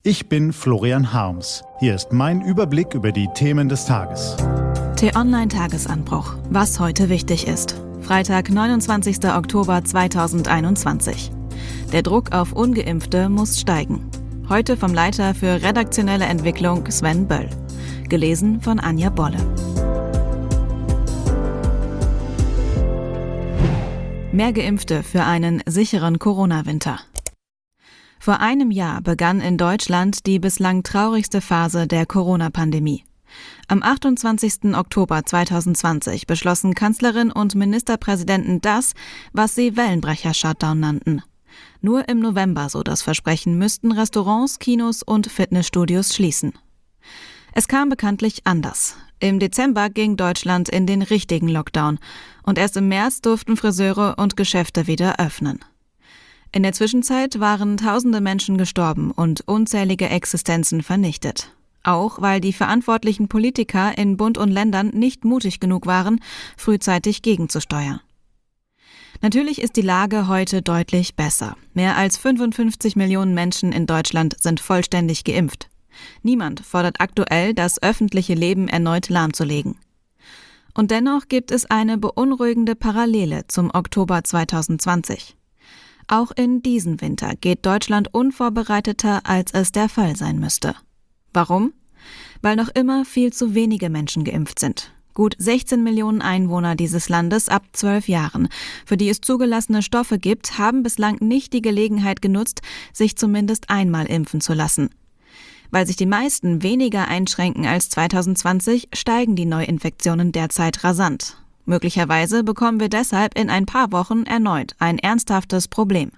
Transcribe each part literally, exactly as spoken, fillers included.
Ich bin Florian Harms. Hier ist mein Überblick über die Themen des Tages. T-Online-Tagesanbruch. Was heute wichtig ist. Freitag, neunundzwanzigster Oktober zweitausendeinundzwanzig. Der Druck auf Ungeimpfte muss steigen. Heute vom Leiter für redaktionelle Entwicklung Sven Böll. Gelesen von Anja Bolle. Mehr Geimpfte für einen sicheren Corona-Winter. Vor einem Jahr begann in Deutschland die bislang traurigste Phase der Corona-Pandemie. Am achtundzwanzigster Oktober zweitausendzwanzig beschlossen Kanzlerin und Ministerpräsidenten das, was sie Wellenbrecher-Shutdown nannten. Nur im November, so das Versprechen, müssten Restaurants, Kinos und Fitnessstudios schließen. Es kam bekanntlich anders. Im Dezember ging Deutschland in den richtigen Lockdown und erst im März durften Friseure und Geschäfte wieder öffnen. In der Zwischenzeit waren tausende Menschen gestorben und unzählige Existenzen vernichtet. Auch weil die verantwortlichen Politiker in Bund und Ländern nicht mutig genug waren, frühzeitig gegenzusteuern. Natürlich ist die Lage heute deutlich besser. Mehr als fünfundfünfzig Millionen Menschen in Deutschland sind vollständig geimpft. Niemand fordert aktuell, das öffentliche Leben erneut lahmzulegen. Und dennoch gibt es eine beunruhigende Parallele zum Oktober zweitausendzwanzig. Auch in diesen Winter geht Deutschland unvorbereiteter, als es der Fall sein müsste. Warum? Weil noch immer viel zu wenige Menschen geimpft sind. Gut sechzehn Millionen Einwohner dieses Landes ab zwölf Jahren, für die es zugelassene Stoffe gibt, haben bislang nicht die Gelegenheit genutzt, sich zumindest einmal impfen zu lassen. Weil sich die meisten weniger einschränken als zweitausendzwanzig, steigen die Neuinfektionen derzeit rasant. Möglicherweise bekommen wir deshalb in ein paar Wochen erneut ein ernsthaftes Problem.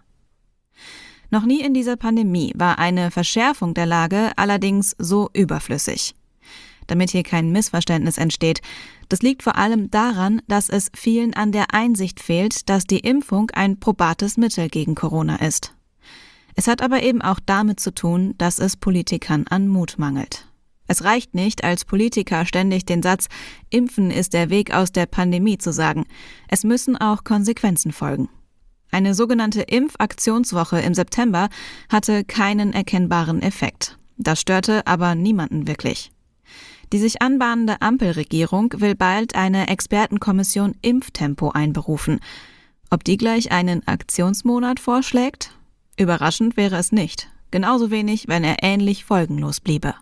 Noch nie in dieser Pandemie war eine Verschärfung der Lage allerdings so überflüssig. Damit hier kein Missverständnis entsteht, das liegt vor allem daran, dass es vielen an der Einsicht fehlt, dass die Impfung ein probates Mittel gegen Corona ist. Es hat aber eben auch damit zu tun, dass es Politikern an Mut mangelt. Es reicht nicht, als Politiker ständig den Satz „Impfen ist der Weg aus der Pandemie" zu sagen. Es müssen auch Konsequenzen folgen. Eine sogenannte Impfaktionswoche im September hatte keinen erkennbaren Effekt. Das störte aber niemanden wirklich. Die sich anbahnende Ampelregierung will bald eine Expertenkommission Impftempo einberufen. Ob die gleich einen Aktionsmonat vorschlägt? Überraschend wäre es nicht. Genauso wenig, wenn er ähnlich folgenlos bliebe.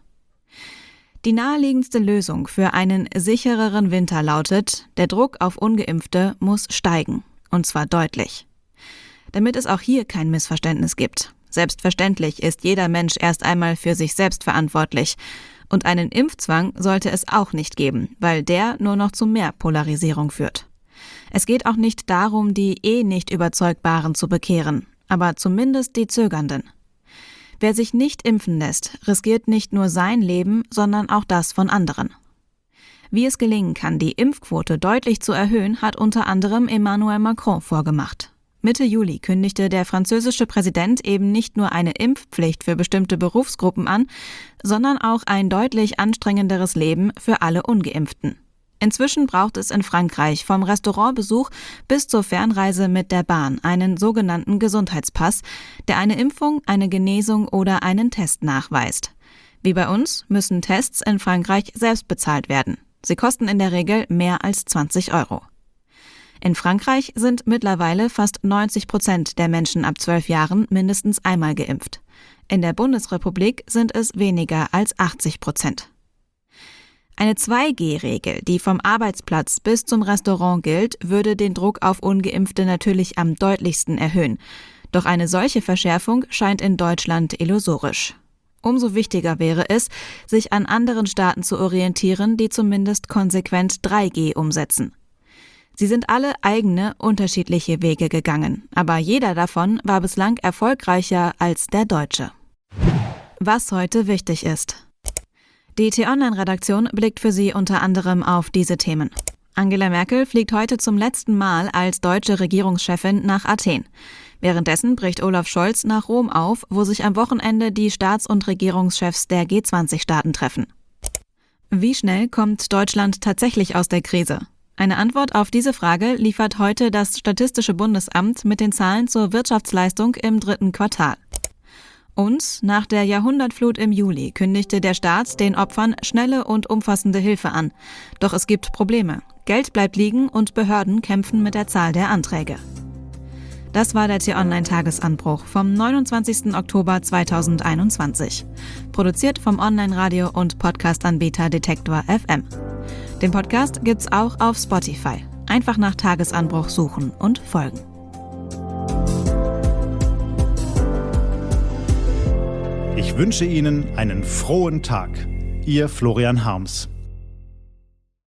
Die naheliegendste Lösung für einen sichereren Winter lautet, der Druck auf Ungeimpfte muss steigen. Und zwar deutlich. Damit es auch hier kein Missverständnis gibt. Selbstverständlich ist jeder Mensch erst einmal für sich selbst verantwortlich. Und einen Impfzwang sollte es auch nicht geben, weil der nur noch zu mehr Polarisierung führt. Es geht auch nicht darum, die eh nicht Überzeugbaren zu bekehren, aber zumindest die Zögernden. Wer sich nicht impfen lässt, riskiert nicht nur sein Leben, sondern auch das von anderen. Wie es gelingen kann, die Impfquote deutlich zu erhöhen, hat unter anderem Emmanuel Macron vorgemacht. Mitte Juli kündigte der französische Präsident eben nicht nur eine Impfpflicht für bestimmte Berufsgruppen an, sondern auch ein deutlich anstrengenderes Leben für alle Ungeimpften. Inzwischen braucht es in Frankreich vom Restaurantbesuch bis zur Fernreise mit der Bahn einen sogenannten Gesundheitspass, der eine Impfung, eine Genesung oder einen Test nachweist. Wie bei uns müssen Tests in Frankreich selbst bezahlt werden. Sie kosten in der Regel mehr als zwanzig Euro. In Frankreich sind mittlerweile fast neunzig Prozent der Menschen ab zwölf Jahren mindestens einmal geimpft. In der Bundesrepublik sind es weniger als achtzig Prozent. Eine zwei G Regel, die vom Arbeitsplatz bis zum Restaurant gilt, würde den Druck auf Ungeimpfte natürlich am deutlichsten erhöhen. Doch eine solche Verschärfung scheint in Deutschland illusorisch. Umso wichtiger wäre es, sich an anderen Staaten zu orientieren, die zumindest konsequent drei G umsetzen. Sie sind alle eigene, unterschiedliche Wege gegangen, aber jeder davon war bislang erfolgreicher als der deutsche. Was heute wichtig ist. Die T-Online-Redaktion blickt für Sie unter anderem auf diese Themen. Angela Merkel fliegt heute zum letzten Mal als deutsche Regierungschefin nach Athen. Währenddessen bricht Olaf Scholz nach Rom auf, wo sich am Wochenende die Staats- und Regierungschefs der G zwanzig Staaten treffen. Wie schnell kommt Deutschland tatsächlich aus der Krise? Eine Antwort auf diese Frage liefert heute das Statistische Bundesamt mit den Zahlen zur Wirtschaftsleistung im dritten Quartal. Und nach der Jahrhundertflut im Juli kündigte der Staat den Opfern schnelle und umfassende Hilfe an. Doch es gibt Probleme. Geld bleibt liegen und Behörden kämpfen mit der Zahl der Anträge. Das war der T-Online-Tagesanbruch vom neunundzwanzigsten Oktober zweitausendeinundzwanzig. Produziert vom Online-Radio- und Podcast-Anbieter Detektor F M. Den Podcast gibt's auch auf Spotify. Einfach nach Tagesanbruch suchen und folgen. Ich wünsche Ihnen einen frohen Tag. Ihr Florian Harms.